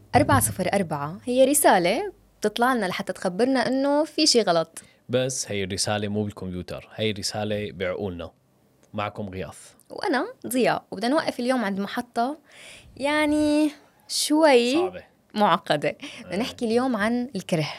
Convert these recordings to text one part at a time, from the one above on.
404 هي رسالة بتطلع لنا لحتى تخبرنا إنه في شي غلط. بس هي الرسالة مو بالكمبيوتر، هي رسالة بعقولنا. معكم غياث وأنا ضياء، وبدنا نوقف اليوم عند محطة يعني شوي صعبة معقدة. بدنا نحكي اليوم عن الكره.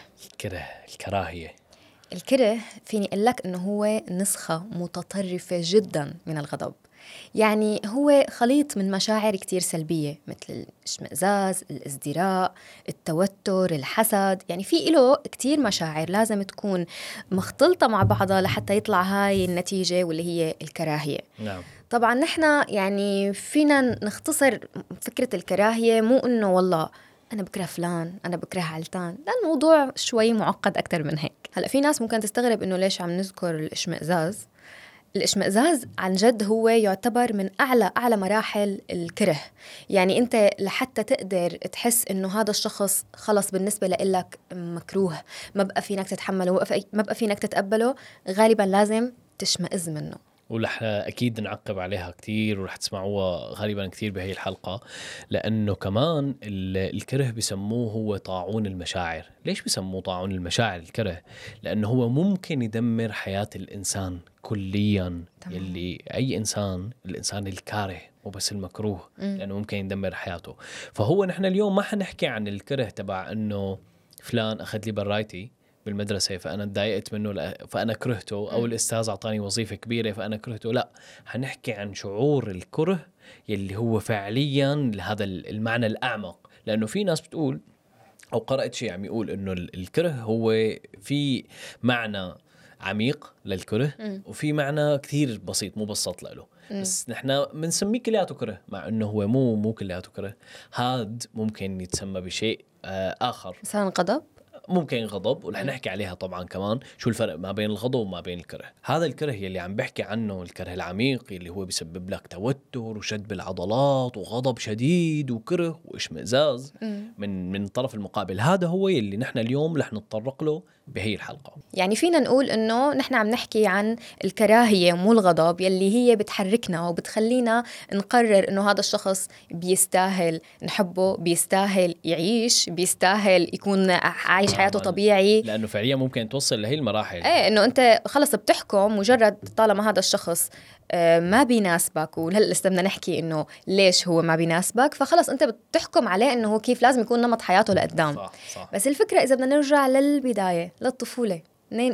الكراهية. الكره فيني أقول لك إنه هو نسخة متطرفة جدا من الغضب. يعني هو خليط من مشاعر كتير سلبية مثل الاشمئزاز، الازدراء، التوتر، الحسد. يعني في له كتير مشاعر لازم تكون مختلطة مع بعضها لحتى يطلع هاي النتيجة واللي هي الكراهية. نعم. طبعا نحن يعني فينا نختصر فكرة الكراهية، مو إنه والله أنا بكره فلان، أنا بكره علتان، لا، الموضوع شوي معقد أكتر من هيك. هلأ في ناس ممكن تستغرب إنه ليش عم نذكر الاشمئزاز. الاشمئزاز عن جد هو يعتبر من أعلى مراحل الكره. يعني أنت لحتى تقدر تحس إنه هذا الشخص خلص بالنسبة لإلك مكروه، ما بقى فينك تتحمله، ما بقى فينك تتقبله، غالبا لازم تشمئز منه. ورح أكيد نعقب عليها كتير، ورح تسمعوها غالبا كتير بهي الحلقة، لأنه كمان الكره بسموه هو طاعون المشاعر. ليش بسموه طاعون المشاعر الكره؟ لأنه هو ممكن يدمر حياة الإنسان كليا. يلي أي إنسان، الإنسان الكاره مو بس المكروه، لأنه ممكن يدمر حياته. فهو نحن اليوم ما حنحكي عن الكره تبع أنه فلان أخذ لي برايتي بالمدرسة فأنا تضايقت منه فأنا كرهته، أو الأستاذ أعطاني وظيفة كبيرة فأنا كرهته. لا، هنحكي عن شعور الكره يلي هو فعليا لهذا المعنى الأعمق. لأنه في ناس بتقول أو قرأت شيء عم يقول إنه الكره هو في معنى عميق للكره وفي معنى كثير بسيط مبسط له. بس نحن بنسميه كلياته كره، مع إنه هو مو كلياته كره. هاد ممكن يتسمى بشيء آخر، مثلا غضب، ممكن غضب، ورح نحكي عليها طبعا كمان شو الفرق ما بين الغضب وما بين الكره. هذا الكره يلي عم بحكي عنه، الكره العميق اللي هو بيسبب لك توتر وشد بالعضلات وغضب شديد وكره واشمئزاز من الطرف المقابل، هذا هو يلي نحن اليوم رح نتطرق له بهي الحلقة. يعني فينا نقول إنه نحن عم نحكي عن الكراهية مو الغضب، يلي هي بتحركنا وبتخلينا نقرر إنه هذا الشخص بيستاهل نحبه، بيستاهل يعيش، بيستاهل يكون عايش حياته طبيعي. لأنه فعليا ممكن توصل لهي المراحل. ايه، إنه أنت خلص بتحكم مجرد طالما هذا الشخص ما بيناسبك. وهلا لسه بدنا نحكي إنه ليش هو ما بيناسبك، فخلص أنت بتحكم عليه إنه هو كيف لازم يكون نمط حياته لقدام. صح. بس الفكرة إذا بدنا نرجع للبداية، للطفولة، منين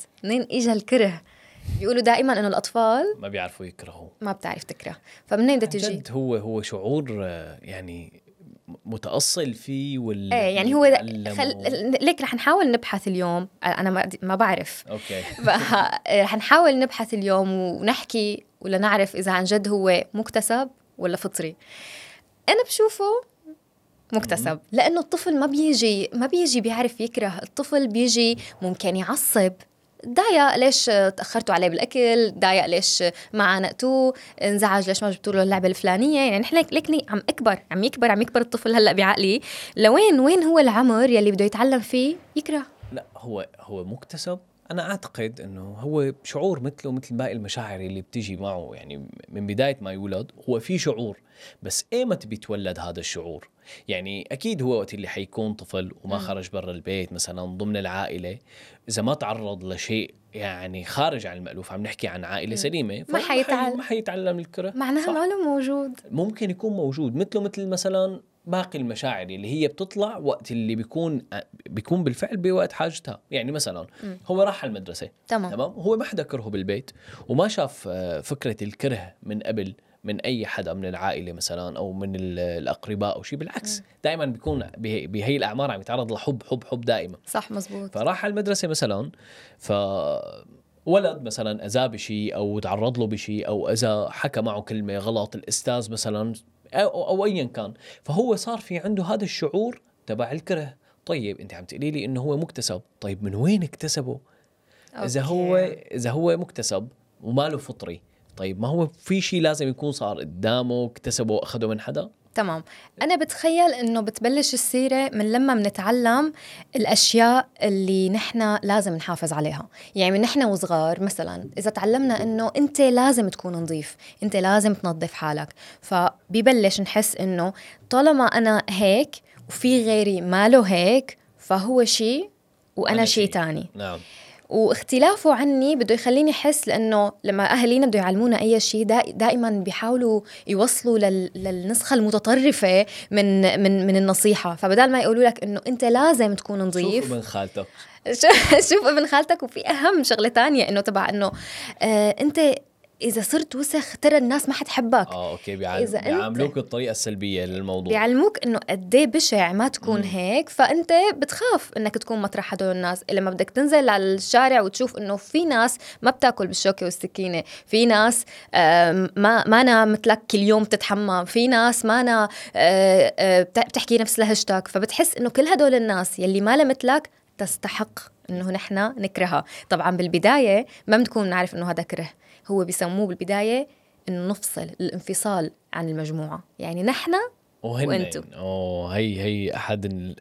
إجا الكره؟ بيقولوا دائما إنه الأطفال ما بيعرفوا يكرهوا، ما بتعرف تكره. فمنين بدها تجي؟ هو شعور يعني متأصل فيه ايه، يعني هو ليك رح نحاول نبحث اليوم. انا ما بعرف. اوكي. رح نحاول نبحث اليوم ونحكي ولا نعرف اذا عن جد هو مكتسب ولا فطري. انا بشوفه مكتسب، لانه الطفل ما بيجي بيعرف يكره. الطفل بيجي ممكن يعصب، ضايق ليش تأخرتوا عليه بالأكل، ضايق ليش ما عانقتوه، انزعج ليش ما جبتوا له اللعبة الفلانية. يعني نحن ليك عم يكبر الطفل هلأ بعقلي. وين هو العمر يلي بده يتعلم فيه يكره؟ لا، هو مكتسب. أنا أعتقد أنه هو شعور مثل باقي المشاعر اللي بتيجي معه. يعني من بداية ما يولد هو في شعور، بس إيمت بيتولد هذا الشعور؟ يعني أكيد هو وقت اللي حيكون طفل وما خرج برا البيت مثلا ضمن العائلة، إذا ما تعرض لشيء يعني خارج عن المألوف، عم نحكي عن عائلة سليمة، ما حيتعلم الكره. معناها معلوم موجود، ممكن يكون موجود مثل مثلا باقي المشاعر اللي هي بتطلع وقت اللي بيكون بالفعل بوقت حاجتها. يعني مثلا هو راح المدرسة، تمام، هو ما حدا كرهه بالبيت وما شاف فكرة الكره من قبل من أي حدا من العائلة مثلا أو من الأقرباء أو شيء. بالعكس، دائما بيكون بهي الأعمار عم يتعرض لحب دائما. صح، مزبوط. فراح المدرسة مثلا، ولد مثلا أذاه بشيء أو تعرض له بشيء أو إذا حكى معه كلمة غلط الأستاذ مثلا أو أيا كان، فهو صار في عنده هذا الشعور تبع الكره. طيب أنت عم تقولي لي إنه هو مكتسب، طيب من وين اكتسبه؟ إذا هو مكتسب وما له فطري، طيب ما هو في شيء لازم يكون صار قدامه اكتسبه وأخده من حدا. تمام. أنا بتخيل إنه بتبلش السيرة من لما منتعلم الأشياء اللي نحنا لازم نحافظ عليها. يعني من نحنا وصغار مثلا إذا تعلمنا إنه أنت لازم تكون نظيف، أنت لازم تنظف حالك، فبيبلش نحس إنه طالما أنا هيك وفي غيري ما له هيك، فهو شيء وأنا شيء تاني. نعم. واختلافه عني بده يخليني أحس، لأنه لما أهلينا بده يعلمونا أي شيء دائما بيحاولوا يوصلوا للنسخة المتطرفة من النصيحة. فبدال ما يقولوا لك إنه أنت لازم تكون نظيف، شوف ابن خالتك شوف ابن خالتك. وفي أهم شغلة تانية إنه تبع إنه أنت إذا صرت وسخ ترى الناس ما حتحبك. اوكي، بيعاملوك بالطريقة السلبية للموضوع، بيعلموك انه قديه بشع ما تكون هيك، فانت بتخاف انك تكون مطرح هدول الناس. لما بدك تنزل على الشارع وتشوف انه في ناس ما بتاكل بالشوكة والسكينة، في ناس ما أنا مثلك كل يوم تتحمم، في ناس ما أنا بتحكي نفس لهجتك، فبتحس انه كل هدول الناس يلي ما مثلك تستحق انه نحن نكرهها. طبعا بالبداية ما بنكون نعرف انه هذا كره، هو بيسموه بالبداية إنه نفصل، الانفصال عن المجموعة، يعني نحن وأنتم. هي أحد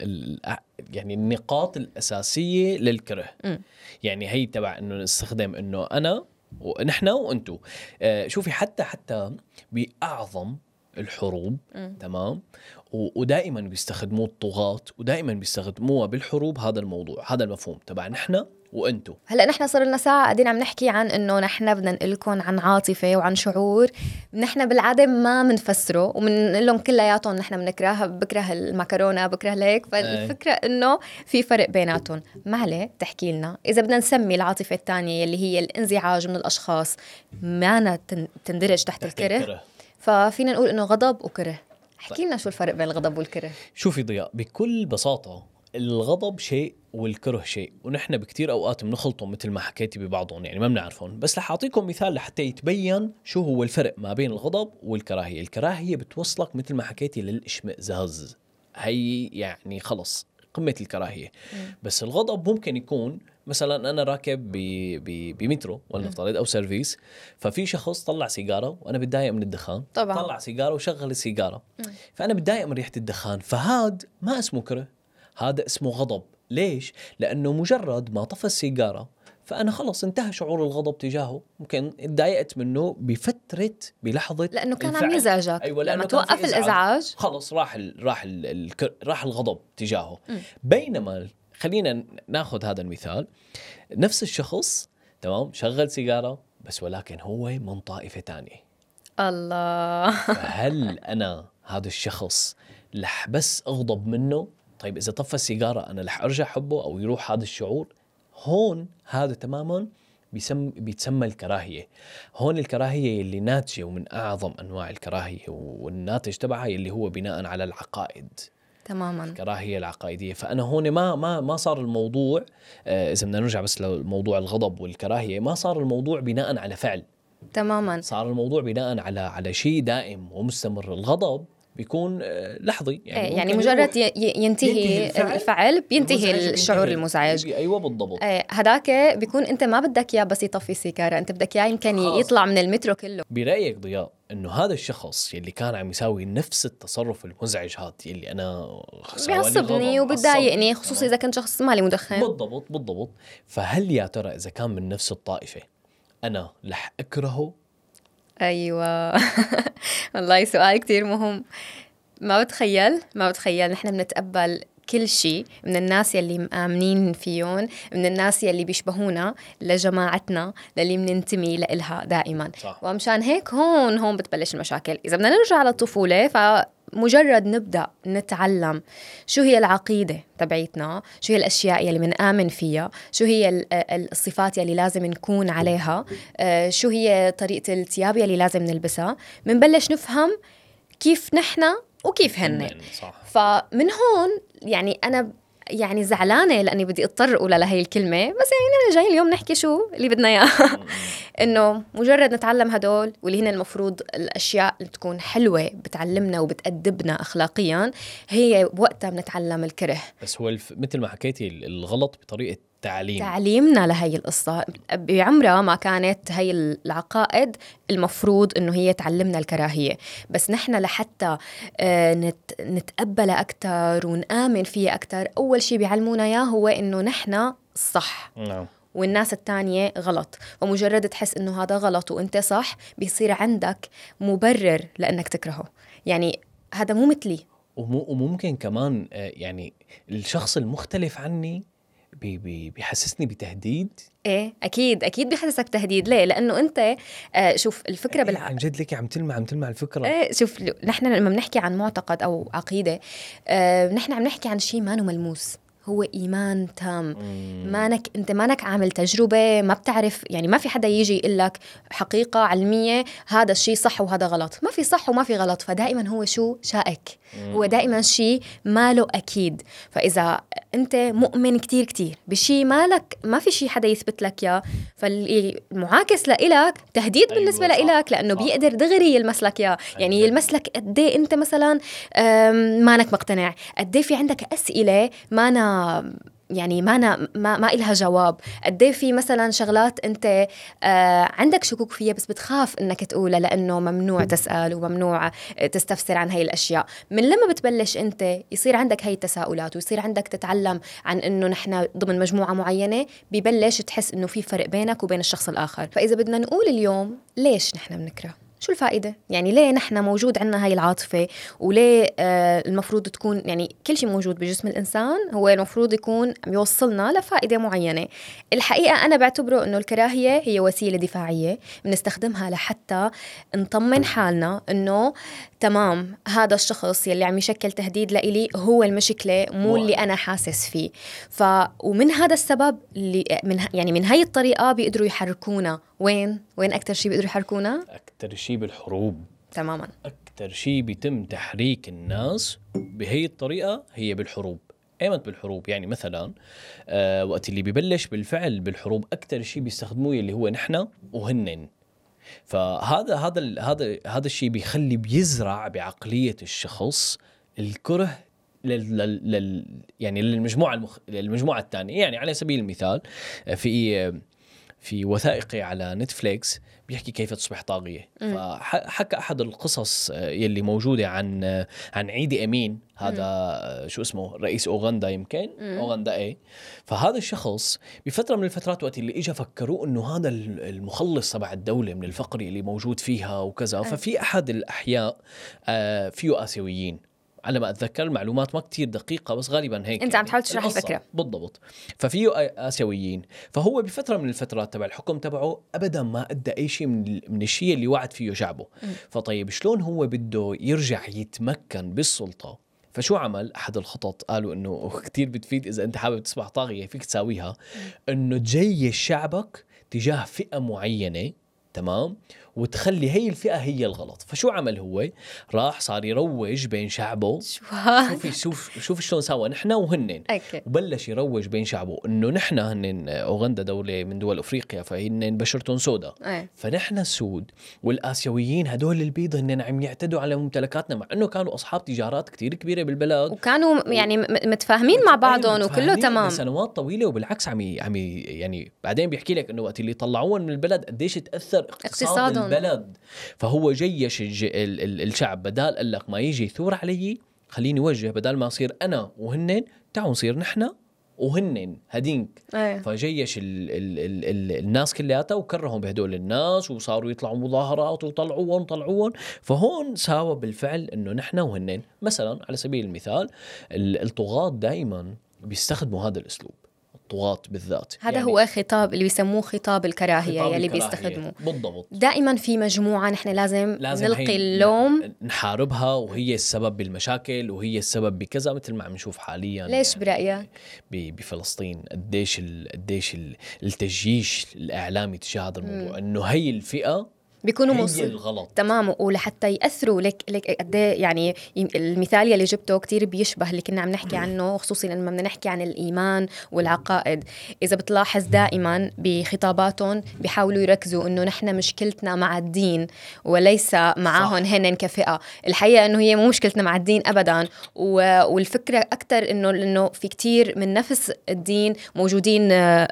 يعني النقاط الأساسية للكره. يعني هي تبع إنه نستخدم إنه أنا ونحن وأنتم. شوفي حتى بأعظم الحروب، تمام، ودائما بيستخدموه الطغاة، ودائما بيستخدموها بالحروب هذا الموضوع، هذا المفهوم تبع نحن وأنتو. هلأ نحن صار لنا ساعة قاعدين عم نحكي عن إنه نحن بدنا نقلكم عن عاطفة وعن شعور نحن بالعادة ما منفسره، ومنقول لهم كلياتهم نحن بكره المكرونة، بكره ليك. فالفكرة إنه في فرق بيناتهم. معلي تحكي لنا إذا بدنا نسمي العاطفة الثانية اللي هي الانزعاج من الأشخاص ما تندرج تحت الكره، ففينا نقول إنه غضب وكره. احكي لنا شو الفرق بين الغضب والكره. شوفي ضياء، بكل بساطة الغضب شيء والكره شيء، ونحن بكتير أوقات بنخلطهم مثل ما حكيتي ببعضهم، يعني ما بنعرفهم. بس رح أعطيكم مثال لحتى يتبين شو هو الفرق ما بين الغضب والكراهية. الكراهية بتوصلك مثل ما حكيتي للإشمئزاز، هي يعني خلص قمة الكراهية. بس الغضب ممكن يكون مثلا أنا راكب بمترو ولنفترض أو سيرفيس، ففي شخص طلع سيجارة وأنا بتضايق من الدخان. طبعا. طلع سيجارة وشغل السيجارة، فأنا بتضايق من ريحة الدخان. فهاد ما اسمه كره، هذا اسمه غضب. ليش؟ لأنه مجرد ما طفى السيجارة فأنا خلص انتهى شعور الغضب تجاهه. ممكن اتضايقت منه بفترة بلحظة لأنه كان الفعل. عم يزعجك. أيوة، لما توقف الإزعاج خلص راح الغضب تجاهه. بينما خلينا ناخذ هذا المثال، نفس الشخص تمام شغل سيجارة بس ولكن هو من طائفة تانية. الله. فهل أنا هذا الشخص لح بس أغضب منه؟ طيب إذا طفى السيجارة أنا لح أرجع حبه أو يروح هذا الشعور؟ هون هذا تماما بيتسمى الكراهية. هون الكراهية اللي ناتجة ومن أعظم أنواع الكراهية والناتج تبعها اللي هو بناء على العقائد. تماما. الكراهية العقائدية. فأنا هون ما صار الموضوع، إذا بدنا نرجع بس لموضوع الغضب والكراهية، ما صار الموضوع بناء على فعل. تماما. صار الموضوع بناء على شيء دائم ومستمر. الغضب بيكون لحظي، يعني مجرد ينتهي الفعل بينتهي الشعور المزعج. أيوة بالضبط. هداك بيكون أنت ما بدك إياه بس يطفي السيجارة، أنت بدك إياه يمكن يطلع من المترو كله. برأيك ضياء إنه هذا الشخص يلي كان عم يساوي نفس التصرف المزعج هذا يلي أنا بيعصبني وبيضايقني، خصوصا إذا كنت شخص مالي مدخن؟ بالضبط. فهل يا ترى إذا كان من نفس الطائفة أنا رح أكرهه؟ أيوة. والله سؤال كتير مهم. ما بتخيل نحن بنتقبل كل شيء من الناس يلي مآمنين فيهم، من الناس يلي بيشبهونا، لجماعتنا للي مننتمي لإلها دائما. صح. ومشان هيك هون بتبلش المشاكل. إذا بدنا نرجع على الطفولة، فمجرد نبدأ نتعلم شو هي العقيدة تبعيتنا، شو هي الأشياء يلي منآمن فيها، شو هي الصفات يلي لازم نكون عليها، شو هي طريقة الثياب يلي لازم نلبسها، منبلش نفهم كيف نحن وكيف هن. صح. فمن هون يعني أنا يعني زعلانة لأني بدي أضطر أقول لهي الكلمة، بس يعني أنا جاي اليوم نحكي شو اللي بدنا إياه. إنه مجرد نتعلم هدول واللي هن المفروض الأشياء اللي تكون حلوة بتعلمنا وبتأدبنا أخلاقيا، هي وقتها بنتعلم الكره. بس هو مثل ما حكيتي الغلط بطريقة تعليمنا لهي القصة. بعمرها ما كانت هي العقائد المفروض إنه هي تعلمنا الكراهية، بس نحن لحتى نتقبلها أكتر ونآمن فيها أكتر، أول شيء بيعلمونا إياه هو إنه نحن صح. نعم. والناس التانية غلط، ومجرد تحس إنه هذا غلط وإنت صح بيصير عندك مبرر لأنك تكرهه. يعني هذا مو مثلي، وممكن كمان يعني الشخص المختلف عني بيحسسني بتهديد. ايه اكيد بيحسسك تهديد. ليه؟ لانه انت شوف الفكره عن جد لك عم تلمع الفكره. ايه شوف، نحن لما بنحكي عن معتقد او عقيده، نحن عم نحكي عن شيء ما ملموس، هو إيمان تام. أنت مانك عامل تجربة، ما بتعرف، يعني ما في حدا يجي يقول لك حقيقة علمية هذا الشيء صح وهذا غلط. ما في صح وما في غلط، فدائما هو شو شائك، هو دائما شيء ما له أكيد. فإذا أنت مؤمن كتير بشيء ما في شيء حدا يثبت لك إياه، فالمعاكس لإلك تهديد بالنسبة لإلك، لأنه بيقدر دغري يلمسلك إياه. يعني يلمسلك قد إيه أنت مثلا مانك مقتنع، قد إيه في عندك أسئلة ما إلها جواب، قد إيه في مثلا شغلات أنت عندك شكوك فيها بس بتخاف إنك تقولها لأنه ممنوع تسأل وممنوع تستفسر عن هاي الأشياء. من لما بتبلش أنت يصير عندك هاي التساؤلات ويصير عندك تتعلم عن إنه نحن ضمن مجموعة معينة، ببلش تحس إنه في فرق بينك وبين الشخص الآخر. فإذا بدنا نقول اليوم ليش نحن بنكره، شو الفائدة؟ يعني ليه نحن موجود عنا هاي العاطفة، وليه المفروض تكون، يعني كل شيء موجود بجسم الإنسان هو المفروض يكون يوصلنا لفائدة معينة. الحقيقة أنا بعتبره أنه الكراهية هي وسيلة دفاعية بنستخدمها لحتى نطمن حالنا أنه تمام، هذا الشخص يلي عم يشكل تهديد لإلي هو المشكلة، مو اللي أنا حاسس فيه. ومن هذا السبب من هاي الطريقة بيقدروا يحركونا وين أكتر شيء بيقدروا يحركونا؟ أكتر شيء بالحروب. تماما، أكتر شيء بيتم تحريك الناس بهي الطريقة هي بالحروب. ايمت بالحروب، يعني مثلا وقت اللي بيبلش بالفعل بالحروب أكتر شيء بيستخدموه اللي هو نحن وهنن. فهذا هذا الشيء بيزرع بعقلية الشخص الكره يعني للمجموعة الثانية. يعني على سبيل المثال في وثائقي على نتفليكس بيحكي كيف تصبح طاغية. فحكى أحد القصص يلي موجودة عن عيدي أمين، هذا شو اسمه، رئيس أوغندا يمكن أوغندا إيه. فهذا الشخص بفترة من الفترات وقت اللي إجا فكروا إنه هذا المخلص تبع الدولة من الفقر اللي موجود فيها وكذا. ففي أحد الأحياء فيه آسيويين، على ما أتذكر، المعلومات ما كتير دقيقة بس غالبا هيك. أنت عم تحاول تشرح الفكرة بالضبط. ففيه آسيويين، فهو بفترة من الفترات تبع الحكم تبعه أبدا ما أدى أي شيء من الشيء اللي وعد فيه شعبه. فطيب شلون هو بده يرجع يتمكن بالسلطة؟ فشو عمل؟ أحد الخطط قالوا إنه كتير بتفيد إذا أنت حابب تصبح طاغية فيك تساويها، إنه تجيش شعبك تجاه فئة معينة، تمام، وتخلي هي الفئة هي الغلط. فشو عمل هو؟ راح صار يروج بين شعبه. شوف شلون سوا نحن وهنن. وبلش يروج بين شعبه انه نحن هنن اوغندا دولة من دول افريقيا، فهن بشرتهم سودا، فنحن السود، والآسيويين هدول البيض هنن عم يعتدوا على ممتلكاتنا، مع انه كانوا اصحاب تجارات كتير كبيرة بالبلد وكانوا يعني متفاهمين مع بعضهم وكله تمام سنوات طويلة. وبالعكس عم يعني بعدين بيحكي لك انه وقت اللي طلعوهم من البلد قديش تأثر اقتصاد البلد. فهو جيش الشعب، بدال قال لك ما يجي يثور علي، خليني وجه بدل ما أصير أنا وهنن، تعالوا نصير نحن وهنن هدينك. فجيش الناس كلياتها وكرههم بهدول الناس، وصاروا يطلعوا مظاهرات وطلعوهم. فهون ساوى بالفعل إنه نحن وهنن. مثلا على سبيل المثال الطغاة دائما بيستخدموا هذا الأسلوب، الطغاة بالذات. هذا يعني هو خطاب اللي بيسموه خطاب الكراهية يلي بيستخدموه. بالضبط. دائما في مجموعة نحن لازم نلقي اللوم، نحاربها، وهي السبب بالمشاكل، وهي السبب بكذا، مثل ما عم نشوف حاليا. ليش برأيك بفلسطين قديش التجيش الإعلامي تجاه هذا الموضوع، إنه هي الفئة بيكونوا الغلط. تمام. ولحتى يأثروا لك قد يعني المثال اللي جبته كتير بيشبه اللي كنا عم نحكي عنه، خصوصا لما بدنا نحكي عن الإيمان والعقائد. إذا بتلاحظ دائما بخطاباتهم بيحاولوا يركزوا إنه نحن مشكلتنا مع الدين وليس معاهم هن كفئة. الحقيقة إنه هي مو مشكلتنا مع الدين أبدا، والفكرة أكتر إنه في كتير من نفس الدين موجودين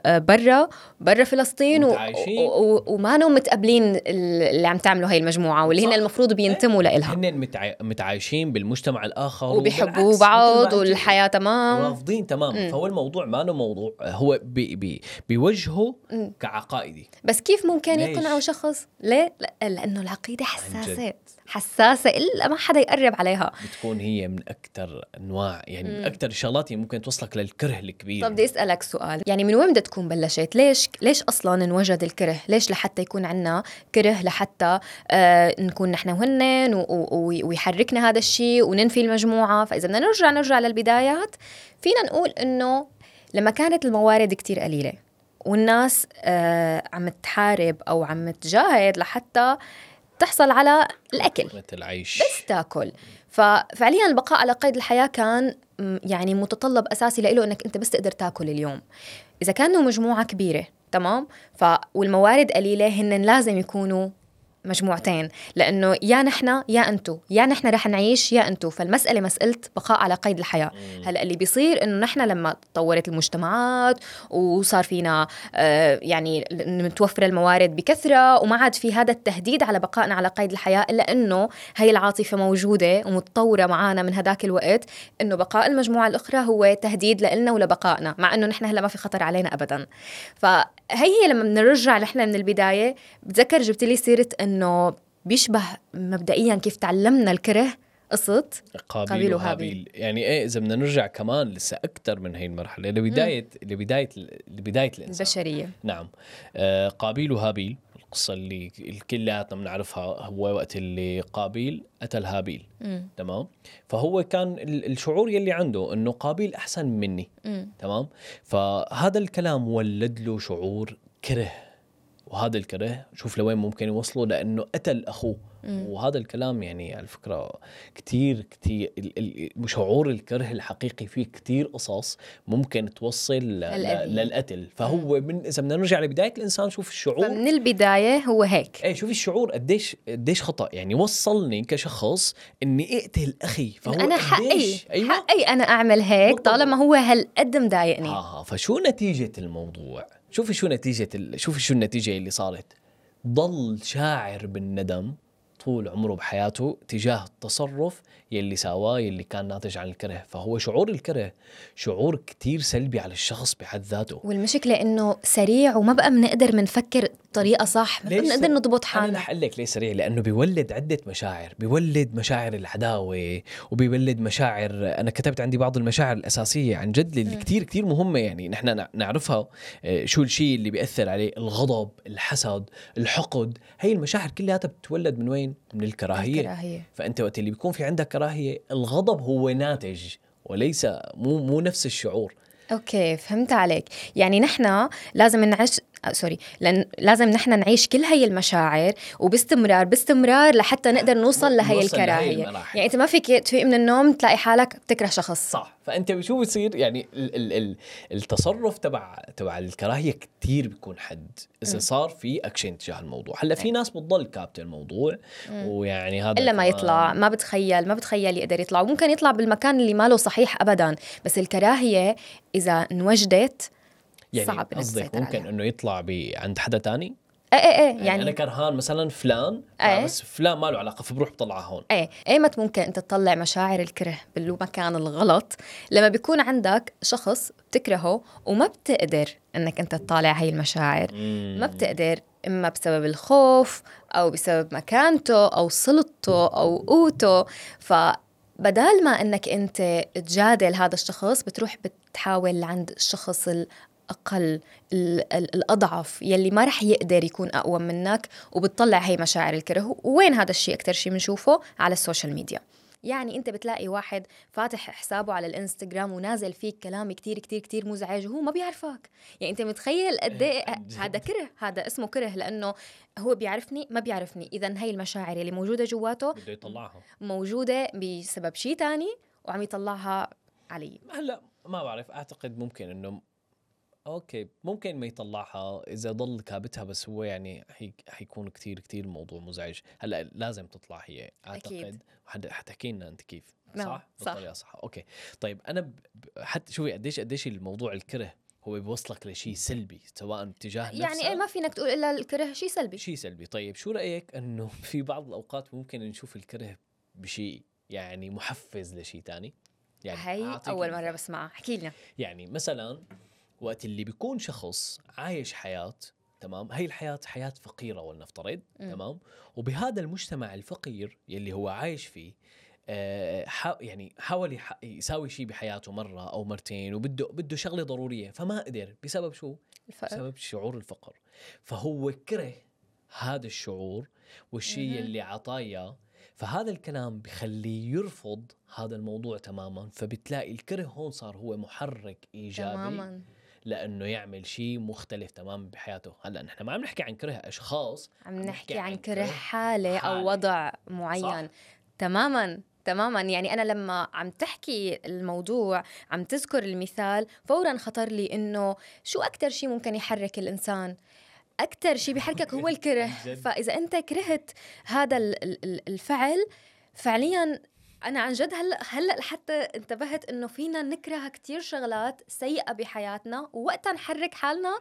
برا فلسطين وما نهم متقبلين اللي عم تعملوا هاي المجموعة، واللي هن المفروض بينتموا لإلها. هن متعايشين بالمجتمع الآخر وبيحبوا بعض والحياة تمام ورافضين تمام. فهو الموضوع ما له موضوع، هو بيوجهه كعقائدي. بس كيف ممكن يقنعوا شخص؟ ليه؟ لأنه العقيدة حساسة. حساسة إلا ما حدا يقرب عليها. بتكون هي من أكتر أنواع، يعني من أكتر الشغلات اللي ممكن توصلك للكره الكبير. طب بدي أسألك سؤال، يعني من وين بدها تكون بلشت؟ ليش أصلاً انوجد الكره؟ ليش لحتى يكون عنا كره لحتى نكون نحن وهنن ويحركنا هذا الشيء وننفي المجموعة؟ فإذا بدنا نرجع للبدايات، فينا نقول إنه لما كانت الموارد كتير قليلة والناس عم تحارب أو عم تجاهد لحتى تحصل على الأكل، العيش، بس تاكل. ففعليا البقاء على قيد الحياة كان يعني متطلب أساسي لإله، إنك أنت بس تقدر تاكل اليوم. إذا كانوا مجموعة كبيرة تمام والموارد قليلة، هن لازم يكونوا مجموعتين، لأنه يا نحن يا أنتو، يا نحن رح نعيش يا أنتو. فالمسألة مسألة بقاء على قيد الحياة. هلأ اللي بيصير إنه نحن لما تطورت المجتمعات وصار فينا يعني متوفرة الموارد بكثرة وما عاد في هذا التهديد على بقائنا على قيد الحياة، إلا إنه هي العاطفة موجودة ومتطورة معانا من هداك الوقت، إنه بقاء المجموعة الأخرى هو تهديد لنا ولبقائنا، مع إنه نحن هلا ما في خطر علينا أبدا. فهي لما بنرجع نحن من البداية، بتذكر جبت لي سيرة إنه بيشبه مبدئيا كيف تعلمنا الكره، قصة قابيل وهابيل. يعني إيه إذا بدنا نرجع كمان لسه أكتر من هاي المرحلة لبداية الإنسان البشرية. نعم. قابيل وهابيل، القصة اللي كلياتنا بنعرفها، هو وقت اللي قابيل قتل هابيل. تمام. فهو كان الشعور يلي عنده إنه قابيل أحسن مني. تمام. فهذا الكلام ولد له شعور كره، وهذا الكره شوف لوين ممكن يوصله، لأنه قتل أخوه. وهذا الكلام يعني على فكرة كتير شعور الكره الحقيقي فيه كتير قصص ممكن توصل للقتل. فهو إذا بدنا نرجع لبداية الإنسان، شوف الشعور من البداية هو هيك. شوف الشعور قديش خطأ، يعني وصلني كشخص إني أقتل أخي. فهو أنا حقي أيوة. حقي أنا أعمل هيك طالما هو هالقد مضايقني. فشو نتيجة الموضوع؟ شوفي شو النتيجة اللي صارت. ضل شاعر بالندم طول عمره بحياته تجاه التصرف يلي سواه، يلي كان ناتج عن الكره. فهو شعور الكره شعور كتير سلبي على الشخص بحد ذاته. والمشكلة إنه سريع وما بقى منقدر منفكر طريقة صح، ما بنقدر نضبط حالنا. أنا رح أقول لك ليه سريع، لأنه بيولد عدة مشاعر. بيولد مشاعر العداوة، وبيولد مشاعر، أنا كتبت عندي بعض المشاعر الأساسية عن جد اللي كتير كتير مهمة، يعني نحن نعرفها. شو الشيء اللي بيأثر عليه؟ الغضب، الحسد، الحقد. هي المشاعر كلها بتتولد من وين؟ من الكراهية. فأنت وقت اللي بيكون في عندك كراهية، الغضب هو ناتج وليس مو نفس الشعور. أوكي، فهمت عليك. يعني نحن لازم نعيش لازم نحن نعيش كل هاي المشاعر وباستمرار لحتى نقدر نوصل لهي الكراهية. يعني أنت ما فيك تفيق من النوم تلاقي حالك بتكره شخص. صح. فأنت بشو بيصير؟ يعني التصرف تبع الكراهية كتير بيكون حد إذا صار في أكشن تجاه الموضوع. هلا في ناس بتضل كابتة الموضوع، ويعني هذا إلا ما يطلع، ما بتخيل يقدر يطلع، وممكن يطلع بالمكان اللي ما له صحيح أبدا. بس الكراهية إذا انوجدت يعني صعب قصدك ممكن إنه يطلع عند حدا تاني. يعني أنا كرهان مثلا فلان، بس فلان ما له علاقة، فبروح بطلعها هون. مت ممكن أنت تطلع مشاعر الكره بالمكان الغلط لما بيكون عندك شخص بتكرهه وما بتقدر أنك أنت تطالع هاي المشاعر. ما بتقدر، إما بسبب الخوف أو بسبب مكانته أو سلطته أو قوته. فبدال ما أنك أنت تجادل هذا الشخص، بتروح بتحاول عند الشخص أقل، الأضعف، يلي ما رح يقدر يكون أقوى منك، وبتطلع هاي مشاعر الكره. وين هذا الشيء أكتر شيء بنشوفه؟ على السوشيال ميديا. يعني أنت بتلاقي واحد فاتح حسابه على الإنستغرام ونازل فيك كلام كتير كتير كتير مزعج وهو ما بيعرفك. يعني أنت متخيل قد إيه هذا كره؟ هذا اسمه كره، لأنه هو بيعرفني ما بيعرفني. إذن هاي المشاعر اللي موجودة جواته بده يطلعها، موجودة بسبب شيء تاني وعم يطلعها علي. هلا ما بعرف، أعتقد ممكن إنه اوكي ممكن ما يطلعها اذا ضل كابتها، بس هو يعني حيكون كتير كتير موضوع مزعج. هلا لازم تطلع هي، اعتقد. حتحكي لنا انت كيف صح بالطريقه صح. اوكي طيب انا حتى شوفي قديش الموضوع الكره هو بيوصلك لشيء سلبي، سواء اتجاه نفسه. يعني ما فينك تقول الا الكره شيء سلبي. طيب شو رايك انه في بعض الاوقات ممكن نشوف الكره بشيء يعني محفز لشيء تاني؟ يعني هاي اول مره بسمعها، احكي لنا. يعني مثلا وقت اللي بيكون شخص عايش حياة تمام، هي الحياة حياة فقيرة ولنفترض، تمام، وبهذا المجتمع الفقير يلي هو عايش فيه يعني حاول يساوي شيء بحياته مرة أو مرتين وبده شغلة ضرورية فما قدر بسبب شو؟ الفقر. بسبب شعور الفقر. فهو كره هذا الشعور والشيء اللي عطايا، فهذا الكلام بخليه يرفض هذا الموضوع تماما. فبتلاقي الكره هون صار هو محرك إيجابي تماما. لأنه يعمل شيء مختلف تماما بحياته. هلأ نحن ما عم نحكي عن كره أشخاص، عم نحكي عن كره حالة أو وضع معين. صح؟ تماما تماما. يعني أنا لما عم تحكي الموضوع عم تذكر المثال فورا خطر لي إنه شو أكتر شيء ممكن يحرك الإنسان. أكتر شيء بيحركك هو الكره. فإذا أنت كرهت هذا الفعل فعليا أنا عن جد هلأ حتى انتبهت إنه فينا نكره كتير شغلات سيئة بحياتنا ووقتها نحرك حالنا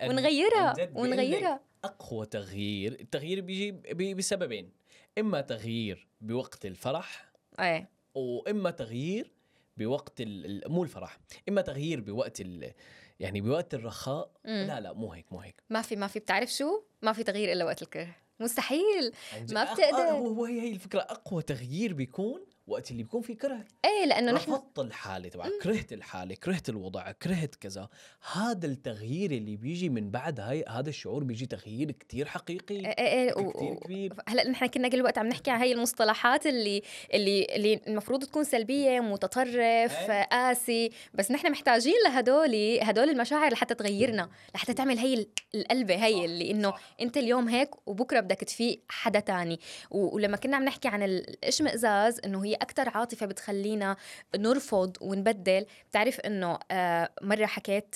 ونغيرها. أقوى تغيير، التغيير بيجي بسببين: إما تغيير بوقت الفرح، وإما تغيير بوقت مو الفرح، إما تغيير بوقت يعني بوقت الرخاء. لا مو هيك ما في بتعرف شو، ما في تغيير إلا وقت الكره، مستحيل. ما بتقدر. هي الفكرة، أقوى تغيير بيكون وقت اللي بيكون في كره. لأنه رفضت الحالة تبعك، كرهت الحالة، كرهت الوضع، كرهت كذا. هذا التغيير اللي بيجي من بعد هذا الشعور بيجي تغيير كتير حقيقي. كتير كبير. هلأ نحن كنا كل وقت عم نحكي عن هاي المصطلحات اللي المفروض تكون سلبية، متطرف، قاسي، بس نحن محتاجين هدول المشاعر لحتى تغيرنا، لحتى تعمل هاي القلبة هاي اللي إنه أنت اليوم هيك وبكرة بدك تفيق حدا تاني. ولما كنا عم نحكي عن الاشمئزاز إنه هي أكتر عاطفة بتخلينا نرفض ونبدل. بتعرف إنه مرة حكيت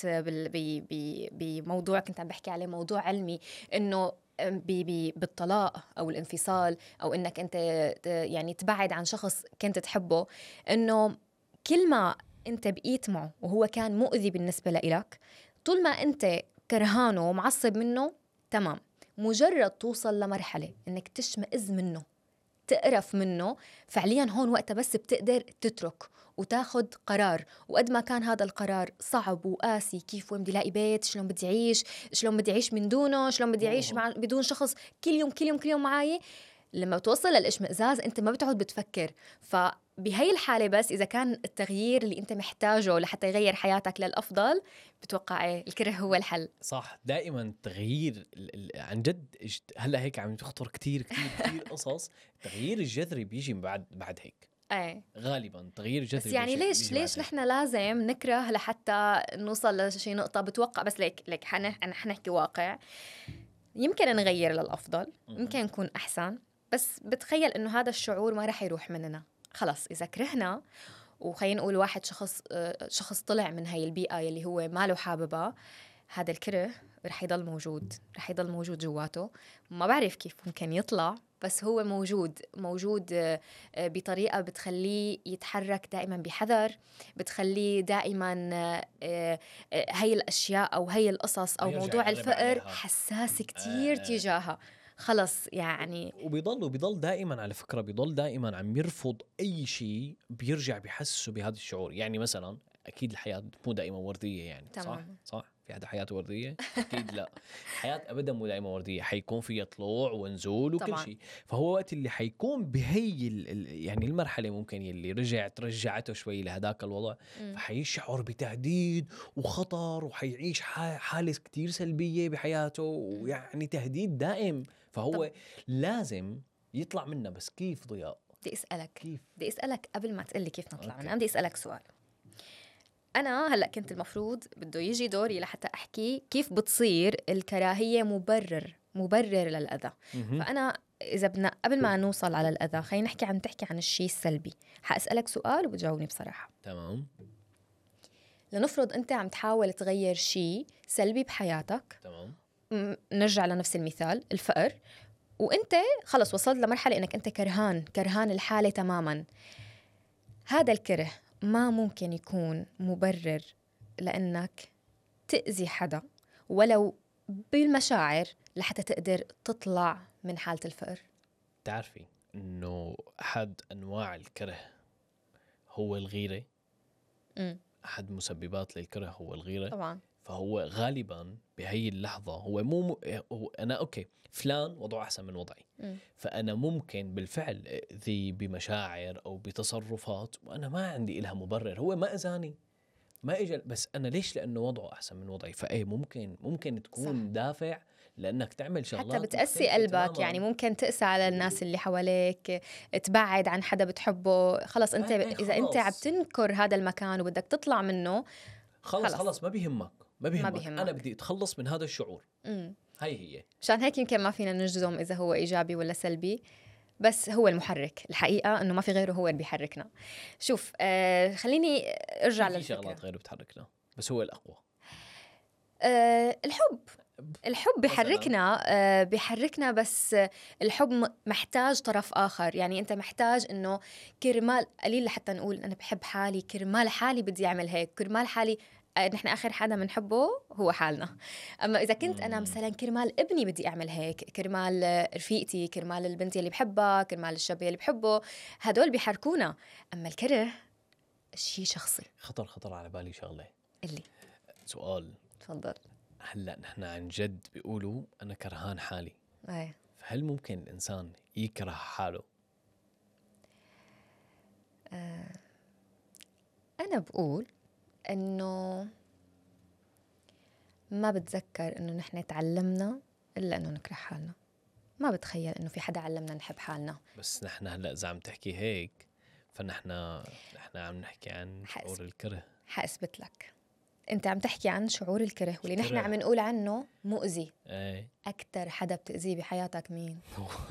بموضوع كنت عم بحكي عليه، موضوع علمي، إنه بالطلاق أو الانفصال أو إنك أنت يعني تبعد عن شخص كنت تحبه، إنه كل ما أنت بقيت معه وهو كان مؤذي بالنسبة لإلك، طول ما أنت كرهانه ومعصب منه، تمام، مجرد توصل لمرحلة إنك تشمئز منه، تقرف منه، فعليا هون وقتها بس بتقدر تترك وتاخد قرار. وقد ما كان هذا القرار صعب وقاسي، كيف وين بدي لاقي بيت، شلون بدي أعيش، شلون بدي أعيش من دونه، شلون بدي أعيش بدون شخص كل يوم معي، لما بتوصل للإشمئزاز أنت ما بتعود بتفكر. فبهاي الحالة بس إذا كان التغيير اللي أنت محتاجه لحتى يغير حياتك للأفضل، بتوقع الكره هو الحل. صح، دائما التغيير عن جد. هلا هيك عم تخطر كتير قصص. التغيير الجذري بيجي بعد هيك. غالبا تغيير جذري. يعني ليش نحن لازم نكره لحتى نوصل لشي نقطة؟ بتوقع بس ليك حنحكي واقع، يمكن نغير للأفضل، يمكن نكون أحسن، بس بتخيل إنه هذا الشعور ما رح يروح مننا. خلص إذا كرهنا، وخلينا نقول واحد شخص طلع من هاي البيئة اللي هو ما له حاببها، هذا الكره رح يضل موجود جواته. ما بعرف كيف ممكن يطلع، بس هو موجود بطريقة بتخليه يتحرك دائما بحذر، بتخليه دائما هاي الأشياء أو هاي القصص أو موضوع الفقر حساس كتير تجاهها. خلص يعني. وبيضل دائما، على فكرة بيضل دائما عم يرفض أي شيء بيرجع بيحسه بهذا الشعور. يعني مثلا أكيد الحياة مو دائما وردية، يعني صح في حدا حياته وردية؟ أكيد لا. الحياة أبدا مو دائما وردية، حيكون فيها طلوع ونزول وكل شيء. فهو وقت اللي حيكون بهي يعني المرحلة ممكن يلي رجعته شوي لهداك الوضع، فحيشعر بتهديد وخطر، وحيعيش حالة كتير سلبية بحياته، ويعني تهديد دائم. فهو لازم يطلع منه. بس كيف ضياء؟ بدي أسألك قبل ما تقلي كيف نطلع منه، بدي أسألك سؤال. أنا هلأ كنت المفروض بده يجي دوري لحتى أحكي كيف بتصير الكراهية مبرر للأذى. فأنا إذا بدنا قبل ما نوصل على الأذى خلينا تحكي عن الشيء السلبي. حأسألك سؤال وبتجاوبني بصراحة. تمام. لنفرض أنت عم تحاول تغير شيء سلبي بحياتك. تمام. نرجع لنفس المثال، الفقر، وأنت خلص وصلت لمرحلة إنك أنت كرهان الحالة تماما. هذا الكره ما ممكن يكون مبرر لأنك تأذي حدا ولو بالمشاعر لحتى تقدر تطلع من حالة الفقر. تعرفي إنه أحد أنواع الكره هو الغيرة. أحد مسببات للكره هو الغيرة طبعا. فهو غالبا بهي اللحظة هو مو هو أنا أوكي فلان وضعه أحسن من وضعي، فأنا ممكن بالفعل أذي بمشاعر أو بتصرفات وأنا ما عندي إلها مبرر. هو ما أذاني، ما إجا، بس أنا ليش؟ لأنه وضعه أحسن من وضعي. فأي ممكن تكون صح. دافع لأنك تعمل شغلات حتى بتأسي مختلفة قلبك، تماماً. يعني ممكن تقسى على الناس اللي حواليك، تبعد عن حدا بتحبه. خلص انت إذا انت عم خلاص تنكر هذا المكان وبدك تطلع منه، خلص ما بيهمك ما بيهمك. أنا بدي أتخلص من هذا الشعور. هي مشان هيك يمكن ما فينا نجزم إذا هو إيجابي ولا سلبي، بس هو المحرك. الحقيقة إنه ما في غيره هو اللي بيحركنا. شوف خليني أرجع في للفكرة. شغلات غير بتحركنا بس هو الأقوى. الحب بيحركنا بس الحب محتاج طرف آخر. يعني أنت محتاج إنه كرمال قليل لحتى نقول أنا بحب حالي، كرمال حالي بدي أعمل هيك، كرمال حالي نحن آخر حدا منحبه هو حالنا. أما إذا كنت أنا مثلا كرمال ابني بدي أعمل هيك، كرمال رفيقتي، كرمال البنت اللي بحبها، كرمال الشاب اللي بحبه، هدول بيحركونا. أما الكره شيء شخصي. خطر على بالي شغلة. اللي سؤال، تفضل. هلأ نحن عن جد بيقولوا أنا كرهان حالي، أي. فهل ممكن الإنسان يكره حاله؟ أنا بقول إنه ما بتذكر إنه نحن تعلمنا إلا إنه نكره حالنا. ما بتخيل إنه في حدا علمنا نحب حالنا. بس نحن هلأ إذا عم تحكي هيك فنحن عم نحكي عن شعور الكره. حأثبت لك. أنت عم تحكي عن شعور الكره واللي نحن الكره. عم نقول عنه مؤذي. ايه أكتر حدا بتأذيه بحياتك مين؟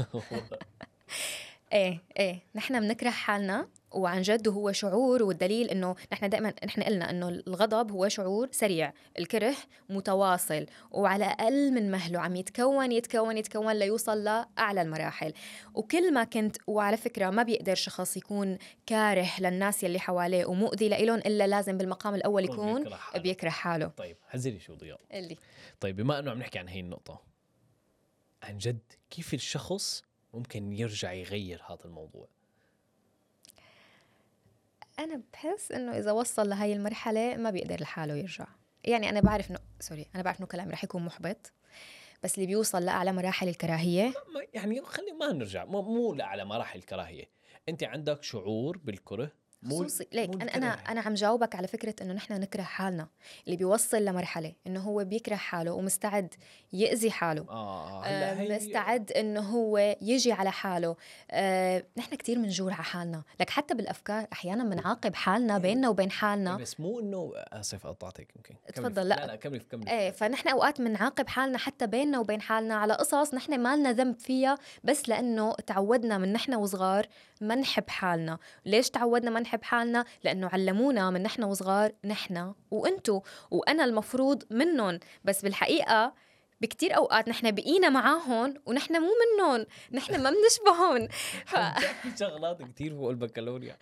ايه نحن بنكره حالنا وعن جد هو شعور. والدليل انه نحن دائما قلنا انه الغضب هو شعور سريع، الكره متواصل وعلى اقل من مهله عم يتكون ليوصل لاعلى المراحل. وكل ما كنت، وعلى فكره ما بيقدر شخص يكون كاره للناس يلي حواليه ومؤذي لإلهم الا لازم بالمقام الاول يكون بيكره حاله. طيب حزري شو ضياء اللي طيب بما انه عم نحكي عن هي النقطه، عن جد كيف الشخص ممكن يرجع يغير هذا الموضوع؟ أنا بحس إنه إذا وصل لهاي المرحلة ما بيقدر لحاله يرجع. يعني أنا بعرف إنه كلام رح يكون محبط، بس اللي بيوصل لأعلى مراحل الكراهية يعني خلي ما نرجع مو لأعلى مراحل الكراهية. أنت عندك شعور بالكره خصوصي ليك. أنا عم جاوبك على فكرة إنه نحن نكره حالنا. اللي بيوصل لمرحلة إنه هو بيكره حاله ومستعد يأذي حاله، مستعد إنه هو يجي على حاله. نحن كتير منجور على حالنا، لك حتى بالأفكار أحيانا منعاقب حالنا بيننا وبين حالنا. بس مو إنه آسف قطعتك يمكن. تفضل. لا كمل. فنحن أوقات منعاقب حالنا حتى بيننا وبين حالنا على قصص نحن ما لنا ذنب فيها، بس لأنه تعودنا من نحن وصغار ما نحب حالنا. ليش تعودنا ما نحب حالنا؟ لأنه علمونا من نحن وصغار نحن وأنتو وأنا المفروض منهم، بس بالحقيقة بكتير أوقات نحن بقينا معاهم ونحن مو منهم، نحن ما بنشبهون. شغلات كتير فوق البكالوريا.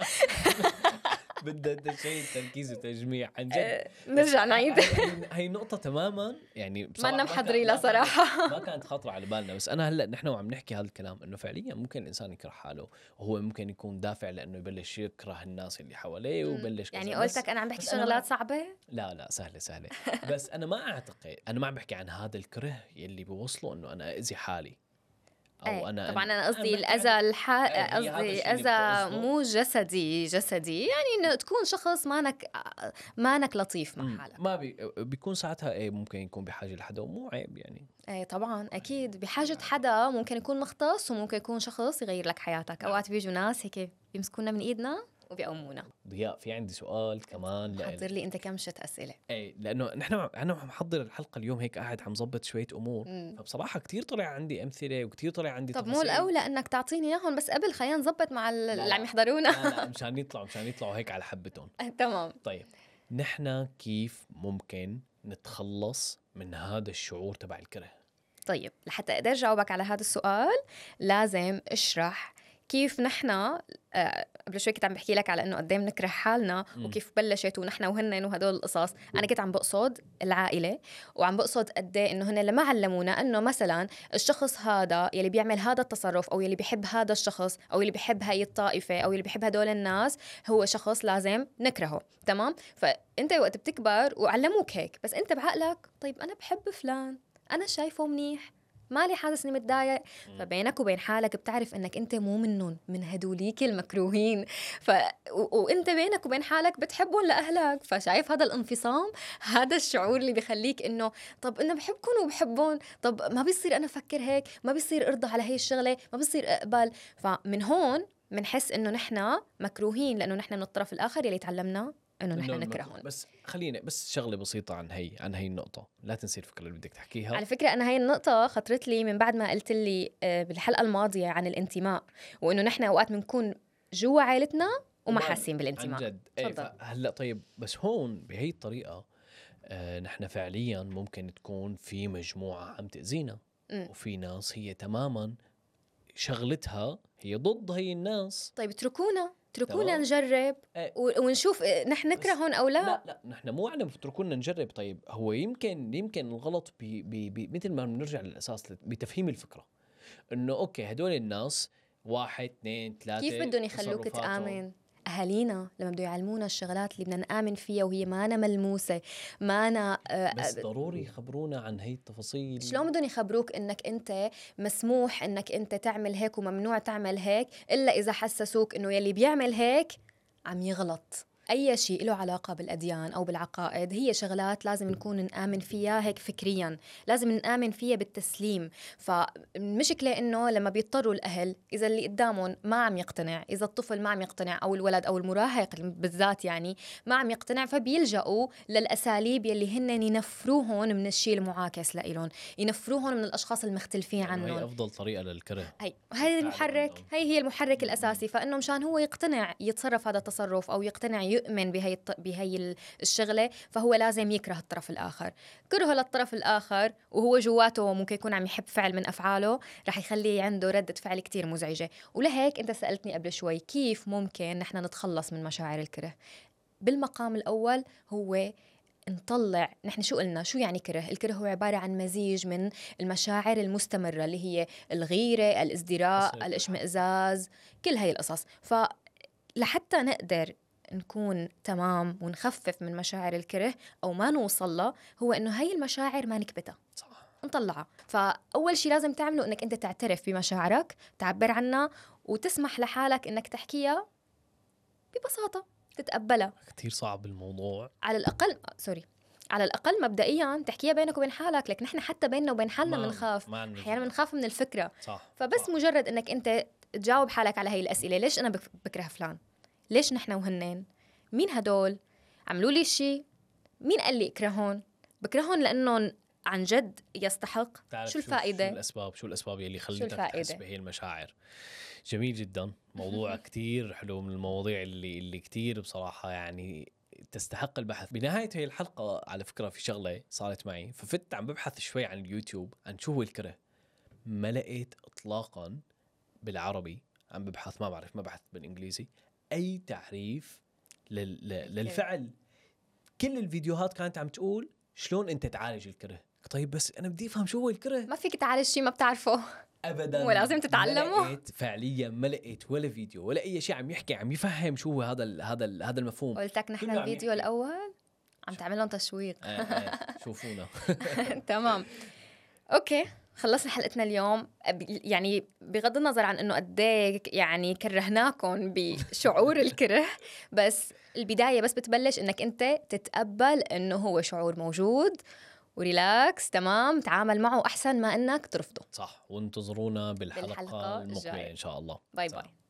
بدها شيء تركيز وتجميع عن جد. نرجع نعيد. هي نقطة تماما يعني ما لنا محضرين لها صراحة. ما كانت خاطرة على بالنا. بس أنا هلأ نحن وعم نحكي هذا الكلام إنه فعليا ممكن الإنسان يكره حاله، وهو ممكن يكون دافع لأنه يبلش يكره الناس اللي حواليه ويبلش يعني قلتك أنا عم بحكي شغلات صعبة. لا سهلة. بس أنا ما أعتقد، أنا ما عم بحكي عن هذا الكره يلي بيوصله إنه أنا أذي حالي أو أنا طبعا أنا قصدي الأذى قصدي أذى مو جسدي يعني إنه تكون شخص مانك لطيف مع حالك. ما بيكون ساعتها ممكن يكون بحاجة لحدا ومو عيب يعني. طبعا أكيد بحاجة حدا ممكن يكون مختص وممكن يكون شخص يغير لك حياتك. أوقات بيجوا ناس هيك بيمسكونا من إيدنا وبيقومونا. ضياء في عندي سؤال كمان. حضر لي انت كم شت اسئله. لانه انا عم محضر الحلقه اليوم هيك قاعد عم ظبط شويه امور. فبصراحه كتير طلع عندي امثله وكتير طلع عندي طب مو الاولى انك تعطيني اياهم؟ بس قبل خلينا نظبط مع اللي عم يحضرونا. لا مشان يطلعوا هيك على حبتهم. تمام. طيب نحن كيف ممكن نتخلص من هذا الشعور تبع الكره؟ طيب لحتى اقدر جاوبك على هذا السؤال لازم اشرح كيف نحن قبل شوي كنت عم بحكي لك على انه قد ايه بنكره حالنا وكيف بلشت ونحن وهن وهدول القصص. انا كنت عم بقصد العائله، وعم بقصد قد ايه انه هن لما علمونا انه مثلا الشخص هذا يلي بيعمل هذا التصرف او يلي بيحب هذا الشخص او يلي بيحب هاي الطائفه او يلي بيحب هدول الناس هو شخص لازم نكرهه. تمام؟ فانت وقت بتكبر وعلموك هيك، بس انت بعقلك طيب انا بحب فلان، انا شايفه منيح، مالي حاسس اني متضايق. فبينك وبين حالك بتعرف انك انت مو منهم، من هدوليك المكروهين. وانت بينك وبين حالك بتحبهم لاهلك. فشايف هذا الانفصام، هذا الشعور اللي بيخليك انه طب انا بحبكم وبحبهم، طب ما بيصير انا افكر هيك، ما بيصير ارضى على هي الشغله، ما بيصير اقبل. فمن هون بنحس انه نحن مكروهين لانه نحن من الطرف الاخر يلي تعلمنا انه نحن نكرههم. بس خلينا بس شغله بسيطه عن هي النقطه، لا تنسي الفكره اللي بدك تحكيها. على فكره انا هاي النقطه خطرت لي من بعد ما قلت لي بالحلقه الماضيه عن الانتماء، وانه نحن اوقات بنكون جوا عائلتنا وما حاسين بالانتماء. عن جد. هلا طيب، بس هون بهي الطريقه نحن فعليا ممكن تكون في مجموعه عم تاذينا، وفي ناس هي تماما شغلتها هي ضد هي الناس. طيب اتركونا نجرب ونشوف نحن نكرههم او لا. لا نحن مو عم اتركونا نجرب. طيب هو يمكن الغلط مثل ما بنرجع للاساس بتفهيم الفكره، انه اوكي هدول الناس 1 2 3 كيف بدهم يخلوك تآمن؟ أهالينا لما بدهم يعلمونا الشغلات اللي بدنا نآمن فيها وهي مانا ملموسة، مانا بس ضروري يخبرونا عن هي التفاصيل. شلون بدهم يخبروك إنك أنت مسموح إنك أنت تعمل هيك وممنوع تعمل هيك إلا إذا حسسوك إنه يلي بيعمل هيك عم يغلط؟ أي شيء له علاقة بالأديان أو بالعقائد هي شغلات لازم نكون نآمن فيها هيك فكرياً، لازم نآمن فيها بالتسليم. فالمشكلة إنه لما بيضطروا الأهل، إذا اللي قدامهم ما عم يقتنع، إذا الطفل ما عم يقتنع أو الولد أو المراهق بالذات يعني ما عم يقتنع، فبيلجأوا للأساليب يلي هن ينفروهم من الشيء المعاكس لإلهم، ينفروهم من الأشخاص المختلفين عنهم. هي أفضل طريقة للكره. هي المحرك، هي المحرك الأساسي. فإنه مشان هو يقتنع يتصرف هذا التصرف أو يقتنع يؤمن بهي الشغلة، فهو لازم يكره الطرف الآخر. كرهه للطرف الآخر وهو جواته ممكن يكون عم يحب فعل من أفعاله، رح يخلي عنده ردة فعل كتير مزعجة. ولهيك أنت سألتني قبل شوي كيف ممكن نحن نتخلص من مشاعر الكره. بالمقام الأول هو نطلع نحن شو قلنا، شو يعني كره؟ الكره هو عبارة عن مزيج من المشاعر المستمرة اللي هي الغيرة، الازدراء، الاشمئزاز، كل هاي القصص. فلحتى نقدر نكون تمام ونخفف من مشاعر الكره أو ما نوصل له، هو إنه هاي المشاعر ما نكبتها، نطلعها. فأول شيء لازم تعمله إنك أنت تعترف بمشاعرك، تعبر عنها، وتسمح لحالك إنك تحكيها ببساطة، تتقبلها. كتير صعب الموضوع. على الأقل مبدئيا تحكيها بينك وبين حالك، لكن نحن حتى بيننا وبين حالنا بنخاف أحيانا، بنخاف من الفكرة. فبس مجرد إنك أنت تجاوب حالك على هاي الأسئلة، ليش أنا بكره فلان؟ ليش نحن وهنين؟ مين هدول؟ عملوا لي شيء؟ مين قال لي اكرهون؟ بكرهون لأنهم عن جد يستحق؟ شو الفائدة؟ شو الأسباب يلي خلتك تحس بهي المشاعر؟ جميل جدا. موضوع كتير حلو، من المواضيع اللي كتير بصراحة يعني تستحق البحث. بنهاية هي الحلقة على فكرة في شغلة صارت معي، ففت عم ببحث شوي عن اليوتيوب عن شو هو الكره، ما لقيت إطلاقا بالعربي. عم ببحث، ما بحث بالإنجليزي أي تعريف للفعل. كل الفيديوهات كانت عم تقول شلون أنت تعالج الكره. طيب بس أنا بدي أفهم شو هو الكره. ما فيك تعالج شيء ما بتعرفه أبداً، ولازم تتعلمه. فعليا ما لقيت ولا فيديو ولا أي شيء عم يحكي عم يفهم شو هو هذا المفهوم. قلتك نحن الفيديو الأول عم تعمل لهم تشويق. شوفونا. تمام، أوكي، خلصنا حلقتنا اليوم. يعني بغض النظر عن إنه قديك يعني كرهناكم بشعور الكره، بس البداية بس بتبلش إنك أنت تتقبل إنه هو شعور موجود وريلاكس، تمام، تعامل معه أحسن ما إنك ترفضه. صح. وانتظرونا بالحلقة المقبلة إن شاء الله. باي باي.